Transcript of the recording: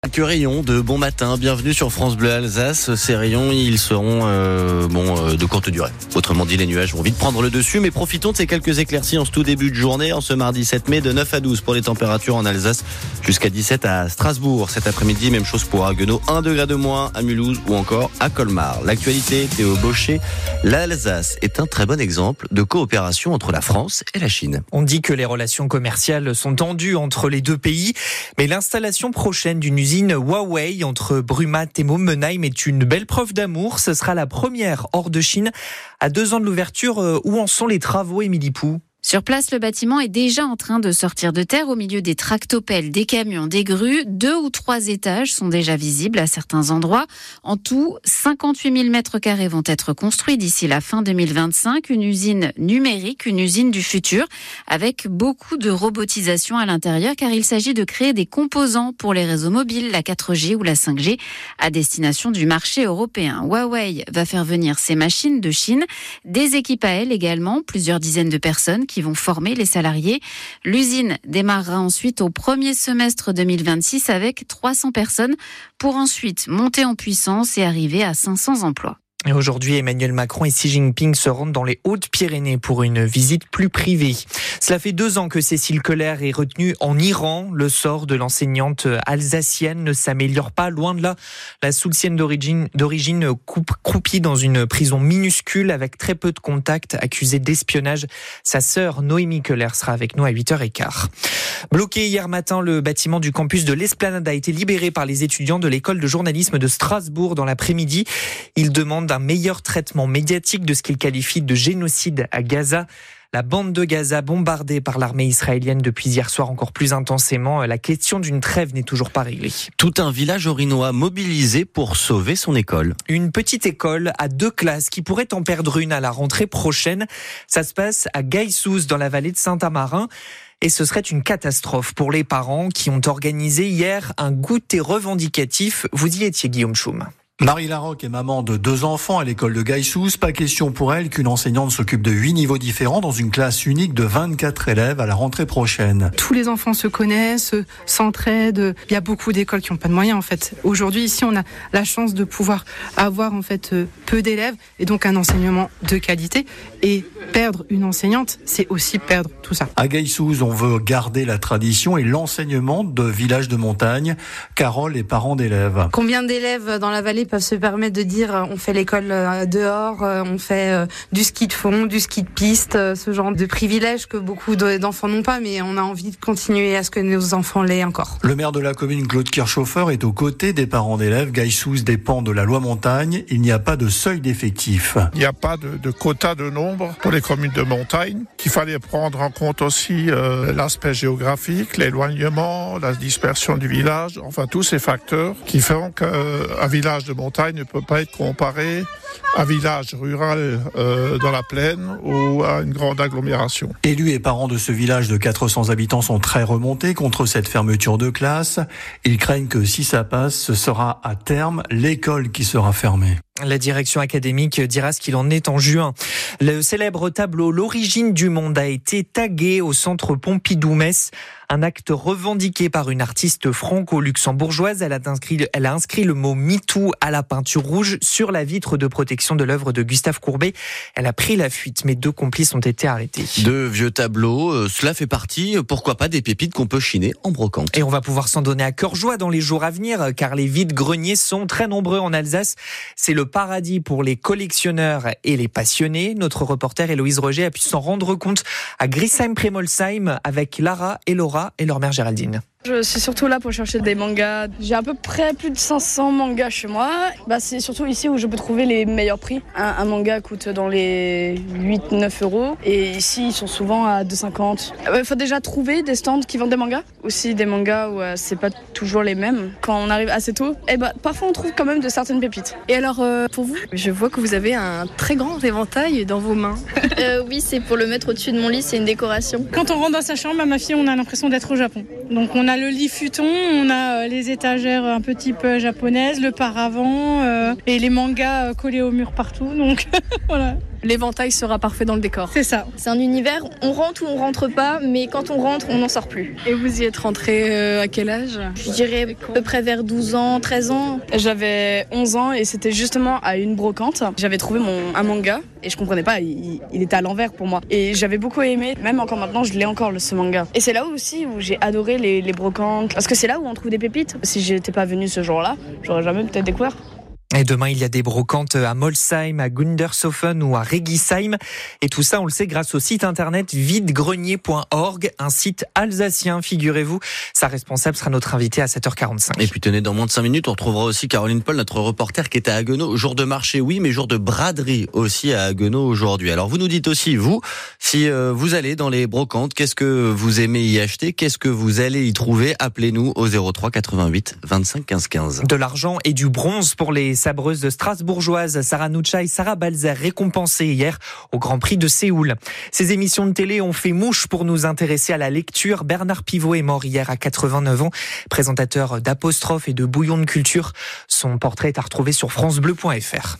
Quelques rayons de bon matin, bienvenue sur France Bleu Alsace. Ces rayons, ils seront de courte durée. Autrement dit, les nuages vont vite prendre le dessus, mais profitons de ces quelques éclaircies en ce tout début de journée, en ce mardi 7 mai, de 9 à 12 pour les températures en Alsace, jusqu'à 17 à Strasbourg. Cet après-midi, même chose pour Haguenau, 1 degré de moins à Mulhouse ou encore à Colmar. L'actualité, Théo Baucher, l'Alsace est un très bon exemple de coopération entre la France et la Chine. On dit que les relations commerciales sont tendues entre les deux pays, mais l'installation prochaine d'une usine Huawei entre Brumath et Momenheim est une belle preuve d'amour. Ce sera la première hors de Chine. À 2 ans de l'ouverture, où en sont les travaux, Émilie Pou ? Sur place, le bâtiment est déjà en train de sortir de terre au milieu des tractopelles, des camions, des grues. 2 ou 3 étages sont déjà visibles à certains endroits. En tout, 58 000 mètres carrés vont être construits d'ici la fin 2025. Une usine numérique, une usine du futur, avec beaucoup de robotisation à l'intérieur, car il s'agit de créer des composants pour les réseaux mobiles, la 4G ou la 5G, à destination du marché européen. Huawei va faire venir ses machines de Chine, des équipes à elle également, plusieurs dizaines de personnes qui vont former les salariés. L'usine démarrera ensuite au premier semestre 2026 avec 300 personnes pour ensuite monter en puissance et arriver à 500 emplois. Et aujourd'hui, Emmanuel Macron et Xi Jinping se rendent dans les Hautes-Pyrénées pour une visite plus privée. Cela fait 2 ans que Cécile Kohler est retenue en Iran. Le sort de l'enseignante alsacienne ne s'améliore pas, loin de là. La Soulcienne d'origine croupie dans une prison minuscule avec très peu de contacts, accusée d'espionnage. Sa sœur Noémie Kohler sera avec nous à 8h15. Bloqué hier matin, le bâtiment du campus de l'Esplanade a été libéré par les étudiants de l'école de journalisme de Strasbourg dans l'après-midi. Ils demandent un meilleur traitement médiatique de ce qu'ils qualifient de génocide à Gaza. La bande de Gaza bombardée par l'armée israélienne depuis hier soir encore plus intensément. La question d'une trêve n'est toujours pas réglée. Tout un village orinois mobilisé pour sauver son école. Une petite école à 2 classes qui pourrait en perdre une à la rentrée prochaine. Ça se passe à Gaïsouz dans la vallée de Saint-Amarin. Et ce serait une catastrophe pour les parents qui ont organisé hier un goûter revendicatif. Vous y étiez, Guillaume Choum. Marie Larocque est maman de 2 enfants à l'école de Gaïsouz. Pas question pour elle qu'une enseignante s'occupe de 8 niveaux différents dans une classe unique de 24 élèves à la rentrée prochaine. Tous les enfants se connaissent, s'entraident. Il y a beaucoup d'écoles qui n'ont pas de moyens en fait. Aujourd'hui, ici, on a la chance de pouvoir avoir en fait peu d'élèves et donc un enseignement de qualité. Et perdre une enseignante, c'est aussi perdre tout ça. À Gaïsouz, on veut garder la tradition et l'enseignement de villages de montagne. Carole est parent d'élèves. Combien d'élèves dans la vallée peuvent se permettre de dire on fait l'école dehors, on fait du ski de fond, du ski de piste, ce genre de privilèges que beaucoup d'enfants n'ont pas, mais on a envie de continuer à ce que nos enfants l'aient encore. Le maire de la commune, Claude Kirchhofer, est aux côtés des parents d'élèves. Gaïsouz dépend de la loi montagne. Il n'y a pas de seuil d'effectif. Il n'y a pas de quota de nombre pour les communes de montagne. Qu'il fallait prendre en compte aussi l'aspect géographique, l'éloignement, la dispersion du village, enfin tous ces facteurs qui font qu'un village de montagne ne peut pas être comparé à un village rural dans la plaine ou à une grande agglomération. Élus et parents de ce village de 400 habitants sont très remontés contre cette fermeture de classe. Ils craignent que si ça passe, ce sera à terme l'école qui sera fermée. La direction académique dira ce qu'il en est en juin. Le célèbre tableau L'origine du monde a été tagué au centre Pompidou-Metz. Un acte revendiqué par une artiste franco-luxembourgeoise. Elle a inscrit le mot MeToo à la peinture rouge sur la vitre de protection de l'œuvre de Gustave Courbet. Elle a pris la fuite, mais 2 complices ont été arrêtés. 2 vieux tableaux, cela fait partie, pourquoi pas, des pépites qu'on peut chiner en brocante. Et on va pouvoir s'en donner à cœur joie dans les jours à venir, car les vides-greniers sont très nombreux en Alsace. C'est le paradis pour les collectionneurs et les passionnés. Notre reporter Héloïse Roger a pu s'en rendre compte à Grisheim-Premolsheim avec Lara et Laura et leur mère Géraldine. Je suis surtout là pour chercher des mangas. J'ai à peu près plus de 500 mangas chez moi. C'est surtout ici où je peux trouver les meilleurs prix. Un manga coûte dans les 8-9 euros et ici ils sont souvent à 2,50. Il faut déjà trouver des stands qui vendent des mangas. Aussi des mangas où c'est pas toujours les mêmes. Quand on arrive assez tôt, parfois on trouve quand même de certaines pépites. Et alors pour vous, je vois que vous avez un très grand éventail dans vos mains. Oui, c'est pour le mettre au-dessus de mon lit, c'est une décoration. Quand on rentre dans sa chambre, à ma fille, on a l'impression d'être au Japon. Donc on a le lit futon, on a les étagères un peu type japonaise, le paravent et les mangas collés au mur partout. Donc voilà. l'éventail sera parfait dans le décor. C'est ça. C'est un univers, on rentre ou on rentre pas, mais quand on rentre, on n'en sort plus. Et vous y êtes rentré à quel âge ? Je dirais à peu près vers 12 ans, 13 ans. J'avais 11 ans et c'était justement à une brocante. J'avais trouvé un manga et je comprenais pas, il était à l'envers pour moi. Et j'avais beaucoup aimé, même encore maintenant, je l'ai encore ce manga. Et c'est là aussi où j'ai adoré les brocantes, parce que c'est là où on trouve des pépites. Si j'étais pas venue ce jour-là, j'aurais jamais peut-être découvert. Et demain, il y a des brocantes à Molsheim, à Gundershofen ou à Regisheim. Et tout ça, on le sait, grâce au site internet videgrenier.org, un site alsacien, figurez-vous. Sa responsable sera notre invitée à 7h45. Et puis tenez, dans moins de 5 minutes, on retrouvera aussi Caroline Paul, notre reporter qui était à Haguenau. Jour de marché, oui, mais jour de braderie aussi à Haguenau aujourd'hui. Alors vous nous dites aussi, vous, si vous allez dans les brocantes, qu'est-ce que vous aimez y acheter ? Qu'est-ce que vous allez y trouver ? Appelez-nous au 03 88 25 15 15. De l'argent et du bronze pour les sabreuses strasbourgeoises Sarah Nucha et Sarah Balzer, récompensées hier au Grand Prix de Séoul. Ces émissions de télé ont fait mouche pour nous intéresser à la lecture. Bernard Pivot est mort hier à 89 ans, présentateur d'Apostrophe et de Bouillon de Culture. Son portrait est à retrouver sur francebleu.fr.